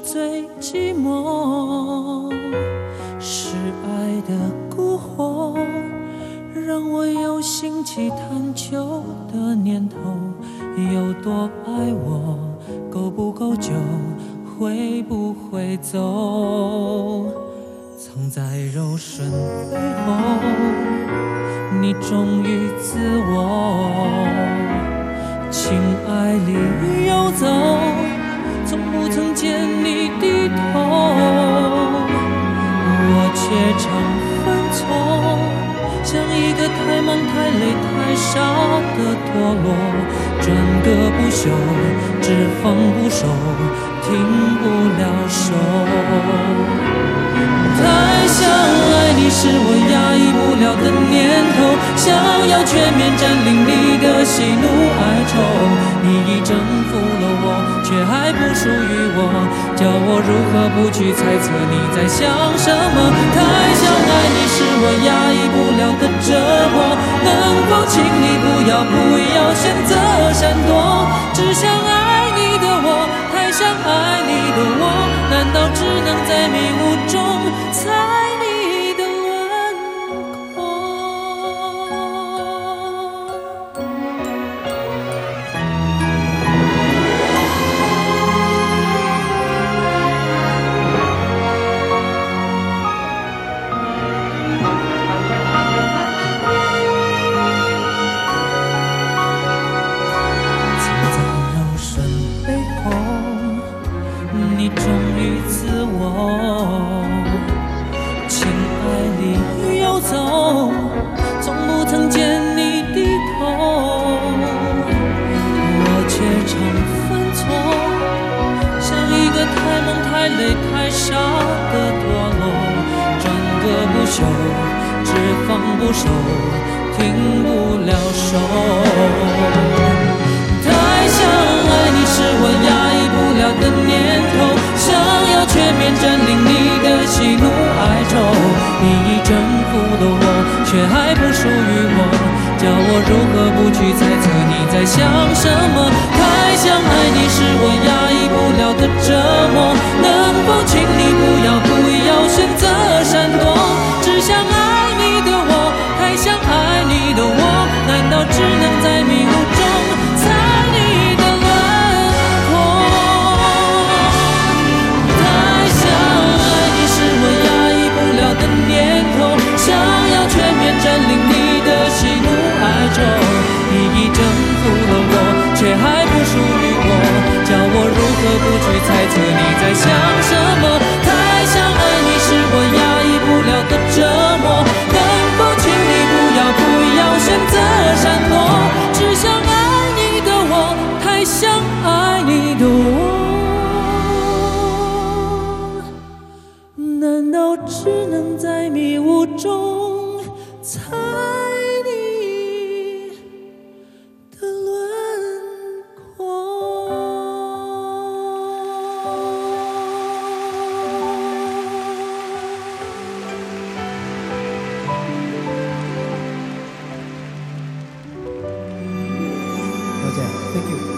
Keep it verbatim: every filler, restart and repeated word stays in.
最寂寞，是爱的蛊惑，让我有兴起探究的念头。有多爱我，够不够久，会不会走？藏在柔顺背后，你忠于自我，情爱里游走，从不曾见你低头，我却常犯错，像一个太忙太累太傻的陀螺，转个不休，只放不收，停不了手。太想爱你是我压抑不了的念头，想要全面占领你的喜怒哀愁，你已征服了我，却还不属于我，叫我如何不去猜测你在想什么。太想爱你是我压抑不了的折磨，能否请你不要不要选择闪躲，只想爱你的我，太想爱你的我，难道只能在迷雾中猜你的轮廓？藏在柔顺背后，你忠于自我，情爱里游走，从不曾见你低头，我却常犯错，像一个太忙太累太傻的陀螺，转个不休，只放不收，停不了手。太想爱你是我压抑不了的念头，想要全面占领你的喜怒哀愁，你已征服了我，却还不属于我，叫我如何不去猜测你在想什么。太想爱你是我压抑不了的折磨，能否请你不要不要选择闪躲，只想爱你的我，太想爱你的我，难道只能在迷雾中猜你的轮廓？太想爱你是我压抑不了的念头，想要全面占领你的喜怒哀愁，你已征服了我，却还不属于我，叫我如何不去猜测你在想什么。太想爱你是我压抑不了的折磨，能否请你不要不要选择闪躲，只想爱你的我，太想爱你的我，难道只能在迷雾中猜你的轮廓？ 小姐 ，Thank you。